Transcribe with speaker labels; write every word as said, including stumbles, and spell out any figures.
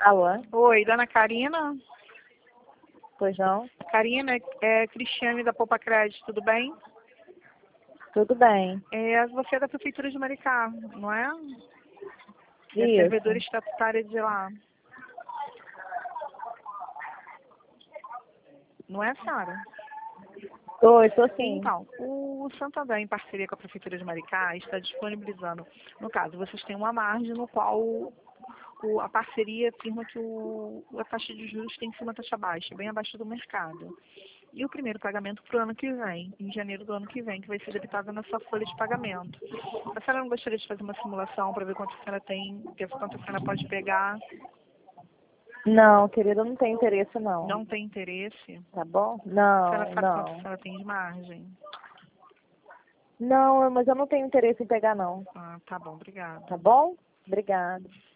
Speaker 1: Alô?
Speaker 2: Oi, dona Karina?
Speaker 1: Pois não?
Speaker 2: Karina, é Cristiane da Poupa Crédito, tudo bem?
Speaker 1: Tudo bem.
Speaker 2: É, você é da Prefeitura de Maricá, não é? É
Speaker 1: Isso.
Speaker 2: servidora estatutária de lá. Não é, Sara?
Speaker 1: Oi, tô sim.
Speaker 2: Então, o Santander, em parceria com a Prefeitura de Maricá, está disponibilizando, no caso, vocês têm uma margem no qual o, a parceria afirma que o, a taxa de juros tem que ser uma taxa baixa, bem abaixo do mercado. E o primeiro pagamento para o ano que vem, em janeiro do ano que vem, que vai ser debitado na sua folha de pagamento. A senhora não gostaria de fazer uma simulação para ver quanto a senhora tem, quanto a senhora pode pegar?
Speaker 1: Não, querida, eu não tenho interesse não.
Speaker 2: Não tem interesse?
Speaker 1: Tá bom?
Speaker 2: A
Speaker 1: Não,
Speaker 2: senhora sabe quanto a
Speaker 1: não.
Speaker 2: senhora tem de margem?
Speaker 1: Não, mas eu não tenho interesse em pegar não.
Speaker 2: Ah, tá bom, obrigada.
Speaker 1: Tá bom? Obrigada.